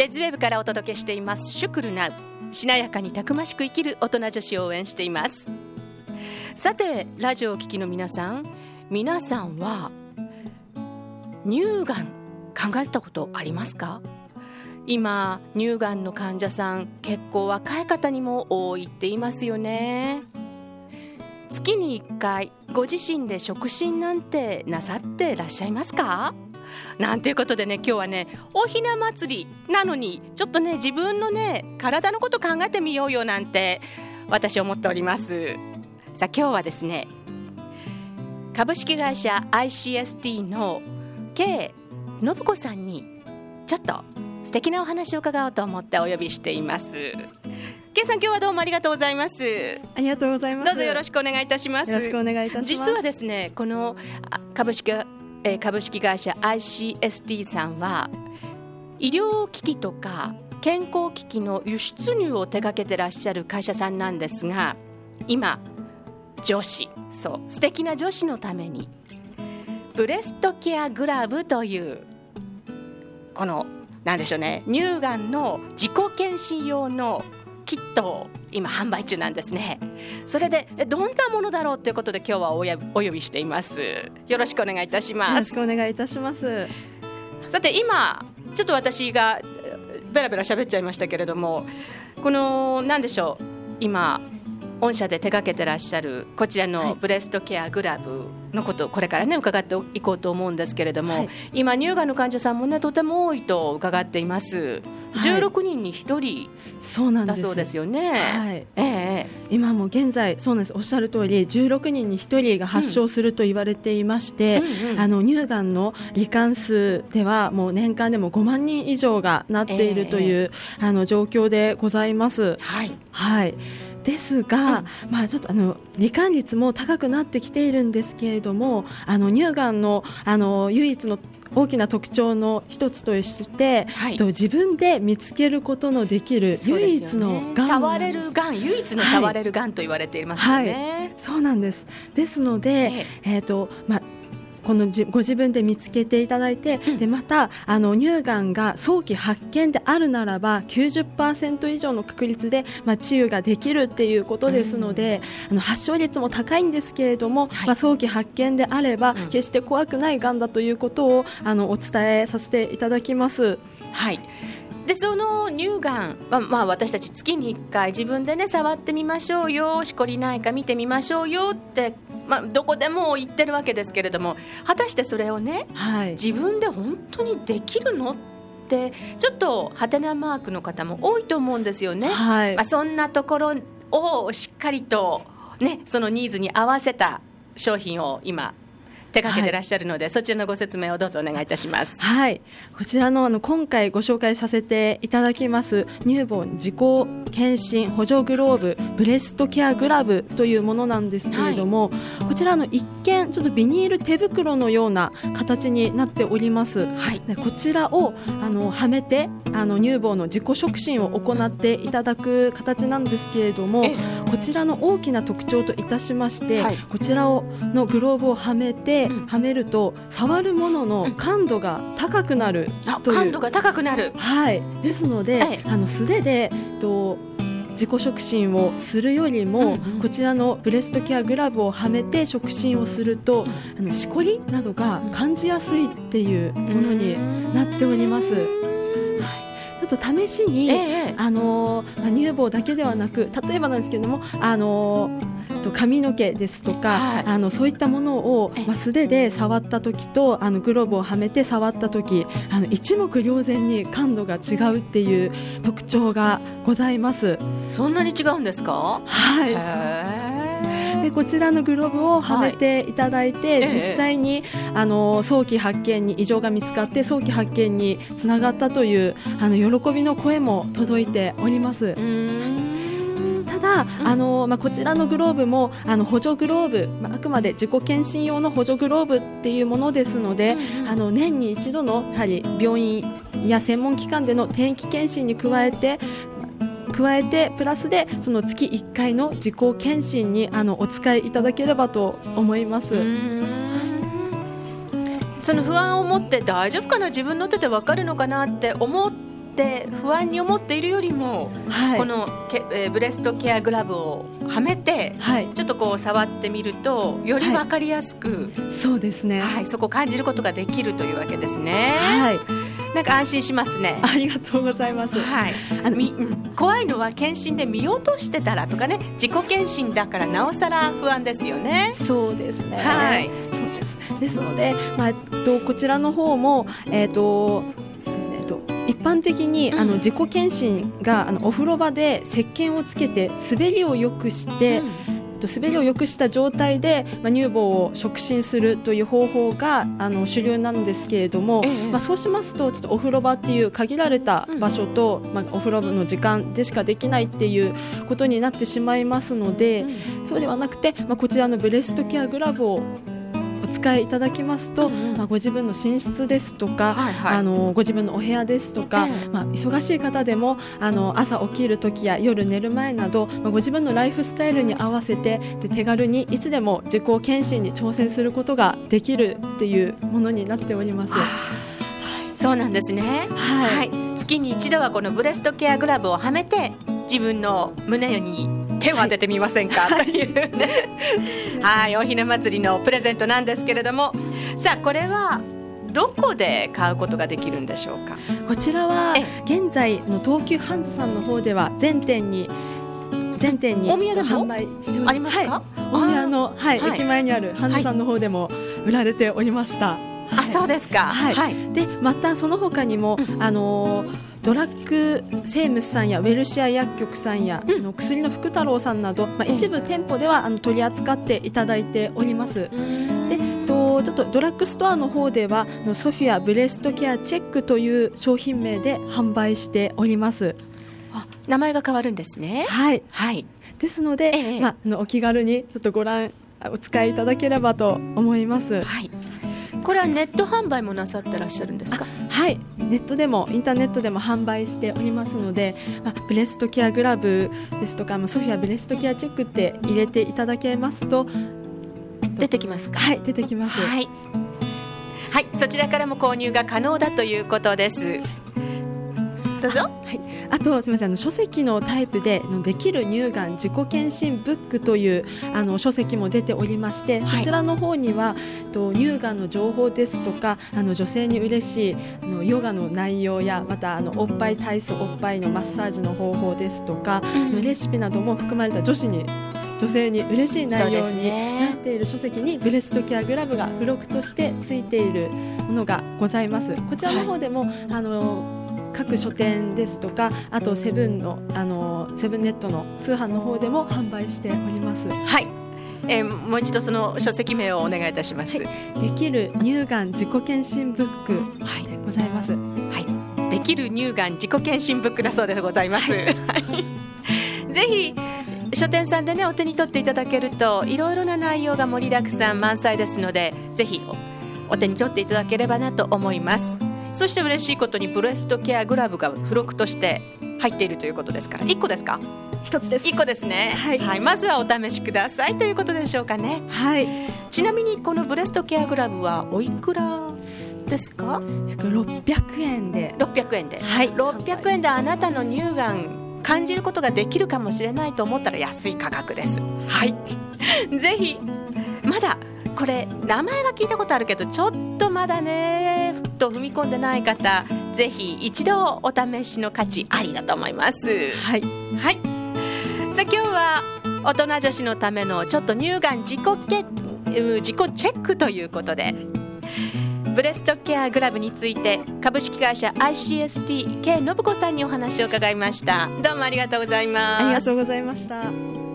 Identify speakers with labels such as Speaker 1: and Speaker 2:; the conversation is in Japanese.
Speaker 1: レズウェブからお届けしていますシュクルナウ、しなやかにたくましく生きる大人女子を応援しています。さてラジオを聴きの皆さんは乳がん考えたことありますか？今乳がんの患者さん結構若い方にも多いって言いますよね。月に1回ご自身で触診なんてなさってらっしゃいますか？なんていうことでね、今日はねおひな祭りなのにちょっとね自分のね体のこと考えてみようよなんて私思っております。さあ今日はですね、株式会社 ICST の K 信子さんにちょっと素敵なお話を伺おうと思ってお呼びしています。 K さん、今日はどうもありがとうございます。
Speaker 2: ありがとうございます。
Speaker 1: どうぞよろしくお願いいたします。
Speaker 2: よろしくお願いいたします。
Speaker 1: 実はですね、この株式会社 ICST さんは医療機器とか健康機器の輸出入を手掛けてらっしゃる会社さんなんですが、今女子、そう素敵な女子のためにブレストケアグラブというこのなんでしょうね、乳がんの自己検診用のキットを今販売中なんですね。それでどんなものだろうということで今日はお呼びしています。よろしくお願いいたします。
Speaker 2: よろしくお願いいたします。
Speaker 1: さて今ちょっと私がベラベラ喋っちゃいましたけれども、このなんでしょう、今御社で手掛けてらっしゃるこちらのブレストケアグラブのことをこれからね伺っていこうと思うんですけれども、今乳がんの患者さんもねとても多いと伺っています。16人に1人だそうですよね。
Speaker 2: 今も現在そうなんです、おっしゃる通り16人に1人が発症すると言われていまして、乳がんの罹患数ではもう年間でも5万人以上がなっているという、状況でございます。ですが、ちょっと罹患率も高くなってきているんですけれども、乳がんの唯一の大きな特徴の一つとして、自分で見つけることのできる唯一のがん、
Speaker 1: 触れるがん、唯一の触れるがんと言われていますよね。
Speaker 2: そうなんです。ですので、このご自分で見つけていただいて、でまた乳がんが早期発見であるならば 90% 以上の確率で、治癒ができるっていうことですので、発症率も高いんですけれども、早期発見であれば決して怖くないがんだということをお伝えさせていただきます。
Speaker 1: でその乳がんは、私たち月に1回自分でね触ってみましょうよ、しこりないか見てみましょうよって、どこでも言ってるわけですけれども、果たしてそれをね、自分で本当にできるのってちょっとハテナマークの方も多いと思うんですよね。そんなところをしっかりと、ね、そのニーズに合わせた商品を今手掛けてらっしゃるので、そちらのご説明をどうぞお願いいたします。
Speaker 2: こちらの今回ご紹介させていただきます乳房自己検診補助グローブブレストケアグラブというものなんですけれども、こちら一見ちょっとビニール手袋のような形になっております。でこちらをはめて乳房の自己触診を行っていただく形なんですけれども、こちらの大きな特徴といたしまして、こちらのグローブをはめると触るものの感度が高くなるという、
Speaker 1: 感度が高くなる、
Speaker 2: ですので、素手で自己触診をするよりも、こちらのブレストケアグラブをはめて触診をすると、しこりなどが感じやすいっていうものになっております。ちょっと試しに、乳房だけではなく、例えばなんですけれども髪の毛ですとか、そういったものを、素手で触った時とグローブをはめて触った時、一目瞭然に感度が違うっていう特徴がございます。
Speaker 1: そんなに違うんですか？
Speaker 2: でこちらのグローブをはめていただいて、実際に早期発見に異常が見つかって早期発見につながったという喜びの声も届いております。ただこちらのグローブも補助グローブ、あくまで自己検診用の補助グローブっていうものですので、年に一度のやはり病院や専門機関での定期検診に加えてプラスでその月1回の自己検診にお使いいただければと思います。そ
Speaker 1: の不安を持って大丈夫かな、自分の手で分かるのかなって思っって不安に思っているよりも、このブレストケアグラブをはめて、ちょっとこう触ってみるとより分かりやすく、
Speaker 2: そうですね、
Speaker 1: そこを感じることができるというわけですね。なんか安心しますね。
Speaker 2: ありがとうございます。
Speaker 1: 怖いのは検診で見落としてたらとかね、自己検診だからなおさら不安ですよね。
Speaker 2: そうですね。そうですので、こちらの方も、一般的に自己検診がお風呂場で石鹸をつけて滑りを良くして、滑りを良くした状態で、乳房を触診するという方法が主流なんですけれども、そうしますとちょっとお風呂場っていう限られた場所と、お風呂の時間でしかできないっていうことになってしまいますので、そうではなくて、こちらのブレストケアグラブをお使いいただきますと、ご自分の寝室ですとか、ご自分のお部屋ですとか、忙しい方でも朝起きる時や夜寝る前など、ご自分のライフスタイルに合わせて手軽にいつでも自己検診に挑戦することができるっていうものになっております。
Speaker 1: そうなんですね。月に一度はこのブレストケアグラブをはめて自分の胸に手を当ててみませんか、というねおひな祭りのプレゼントなんですけれども、さあこれはどこで買うことができるんでしょうか。
Speaker 2: こちらは現在の東急ハンズさんの方では全店に
Speaker 1: 大宮でも
Speaker 2: 販売しております。
Speaker 1: ありますか。
Speaker 2: 大宮の、駅前にあるハンズさんの方でも売られておりました。
Speaker 1: そうですか。
Speaker 2: でまたその他にもドラッグセームスさんやウェルシア薬局さんや、薬の福太郎さんなど、一部店舗では取り扱っていただいております。でちょっとドラッグストアの方ではソフィアブレストケアチェックという商品名で販売しております。
Speaker 1: 名前が変わるんですね。
Speaker 2: ですので、お気軽にちょっとお使いいただければと思います。
Speaker 1: これはネット販売もなさってらっしゃるんですか。
Speaker 2: ネットでもインターネットでも販売しておりますので、ブレストケアグラブですとか、ソフィアブレストケアチェックって入れていただけますと
Speaker 1: 出てきますか。
Speaker 2: 出てきます。
Speaker 1: そちらからも購入が可能だということです。どうぞ。
Speaker 2: あとすみません、書籍のタイプでできる乳がん自己検診ブックという書籍も出ておりまして、そちらの方には乳がんの情報ですとか女性に嬉しいヨガの内容や、またおっぱい体操、おっぱいのマッサージの方法ですとか、レシピなども含まれた女性に嬉しい内容になっている書籍にブレストケアグラブが付録としてついているものがございます。こちらの方でも各書店ですとか、あとセブンネットの通販の方でも販売しております。
Speaker 1: もう一度その書籍名をお願いいたします。
Speaker 2: できる乳がん自己検診ブックでございます。
Speaker 1: できる乳がん自己検診ブックだそうでございます。ぜひ書店さんでねお手に取っていただけるといろいろな内容が盛りだくさん満載ですので、ぜひお手に取っていただければなと思います。そして嬉しいことにブレストケアグラブが付録として入っているということですから、1個ですか。
Speaker 2: 1つです。
Speaker 1: 1個ですね。まずはお試しくださいということでしょうかね。ちなみにこのブレストケアグラブはおいくらですか。
Speaker 2: 約600円で。
Speaker 1: 600円であなたの乳がん感じることができるかもしれないと思ったら安い価格です。ぜひまだこれ名前は聞いたことあるけどちょっとまだねと踏み込んでない方、ぜひ一度お試しの価値ありだと思います。さあ今日は大人女子のためのちょっと乳がん自己チェックということで、ブレストケアグラブについて株式会社 ICST K 信子さんにお話を伺いました。どうもありがとうございます。
Speaker 2: ありがとうございました。